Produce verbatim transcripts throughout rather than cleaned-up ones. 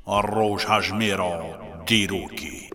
روشهجمه را دیروگی.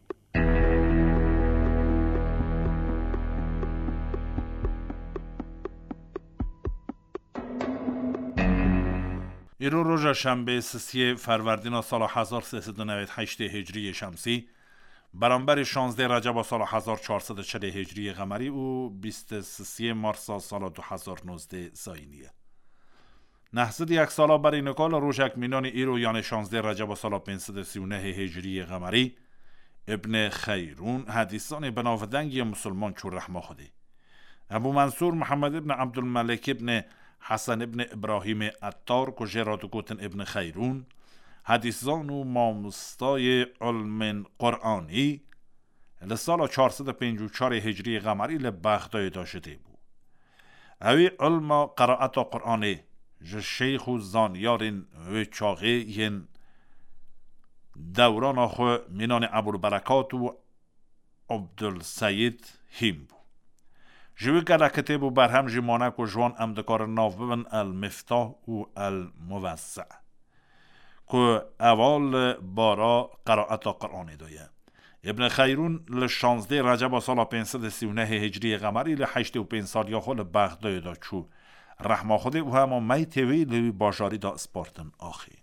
ایرو روز شنبه سی فروردین سال هزار و سیصد و نود و هشت هجری شمسی برابر شانزده رجب سال هزار و چهارصد و چهل هجری قمری و بیست و سه مارس سال دو هزار و نوزده زاینیه. نهصد یک سالا برای نکال روشک مینان ایرو یعنی شانزده رجب سال پانصد و سی و نه هجری قمری ابن خیرون حدیثان بناودنگی مسلمان چون رحمه خودی ابو منصور محمد ابن عبدالملک ابن حسن ابن ابراهیم عطار کجه را گوتن ابن خیرون حدیثان و مامستای علم قرآنی لسال چهارصد و پنجاه و چهار هجری قمری لبغداد داشته بود. اوی علم قرائت قرآنی ج شیخ و زانیارین و چاقه ین دوران آخو مینان ابوالبرکات و عبدالسید هیم بود. جوی که کتاب و برهم جمانک و جوان امدکار ناف ببن المفتاح و الموسع که اول بارا قرائت قرآنی دایه. ابن خیرون لشانزده رجب سال پانصد و سی و نه هجری قمری لحشت و پنج سال یا خول بغداد دا چو رحمه خود او همه می تیوی لوی باجاری دا اسپارتن آخی.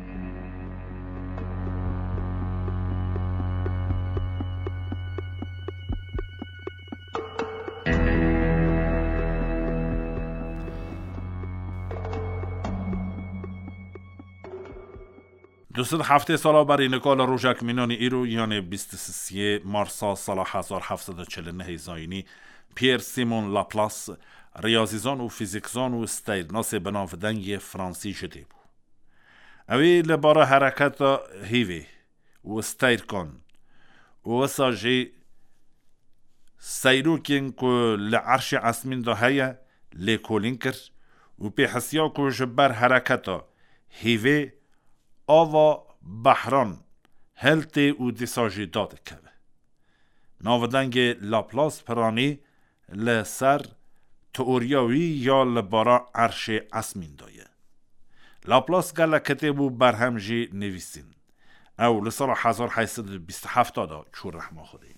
دوست هفته سالا برای نکال روشک مینانی ایرو یعنی بیست و سه مارس سال هزار و هفتصد و چهل و نه زاینی پیر سیمون لاپلاس ریاضیزان و فیزیکزان و استیرناس بناودنگ فرانسی شده بود. اوی لبارا حرکت هیوی و استیرکان و ساجی سیروکین که لعرش اسمین دا هیا لیکولین کر و پی حسیا که جبر حرکت هیوی آوا بحران هلت و دیساجی داد که ناودنگ لاپلاس پرانی لسر تئوریاوی یا لبارا عرش اسمین دایه. لاپلاس گل کتبو برهمجی نویسین او لسال هزار و هشتصد و بیست و هفت دا چون رحمه خودی.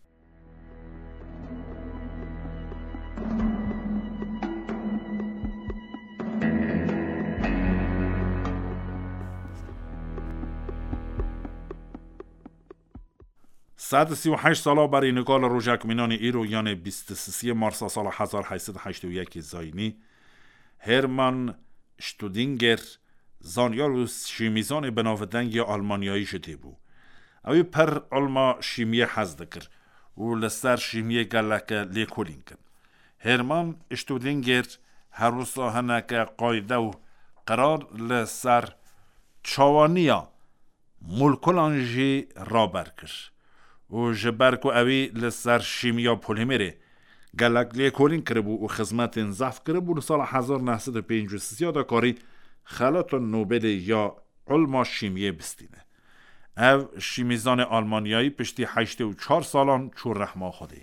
صد و سی و هشت سالا برای نکال روژک مینان ایرو یعنی بیست و سه مارس سال هزار و هشتصد و هشتاد و یک زاینی هرمان شتودینگر زانیار و شیمیزان بناودنگ آلمانیایی شده بود. اوی پر علما شیمیه حزد کرد و لسر شیمیه گلک لیکولین کرد. هرمان شتودینگر هر روزا هنک قایده و قرار لسر چوانیا مولکولانجی رابر کرد و جبر کو اوی لسر شیمیا پولیمره گلک لیکولین کربو و خدمت انضاف کربو لسال هزار و نهصد و پنجاه و سه دا کاری خلاط نوبل یا علما شیمیه بستینه. او شیمیزان آلمانیایی پشتی هشت و چهار سالان چون رحمه خوده.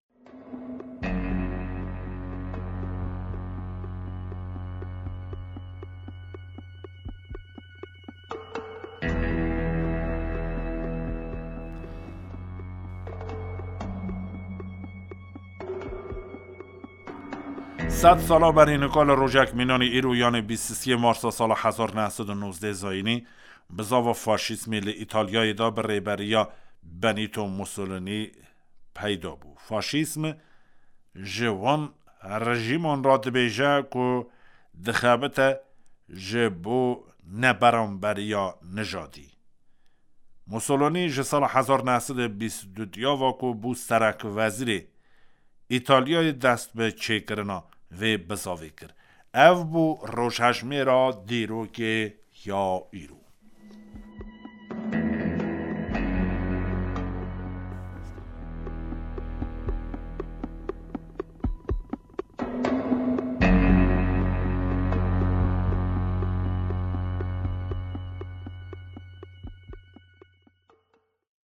صد سالا برای نکال روژک مینانی ایرو یعنی بیست و سه مارس سال هزار و نهصد و نوزده زاینی بزاو فاشیسم ایتالیای دا به ریبریا بنیتو موسولینی پیدا بود. فاشیسم جوان رژیمان را دبیجه که دخابت جبو نبرانبریا نژادی. موسولینی جسال هزار و نهصد و بیست و دو واکو بو سرک وزیر ایتالیای دست به چه کرنا و بزاوی کرد. او بو روشهجمه را دیروگی یا ایرو.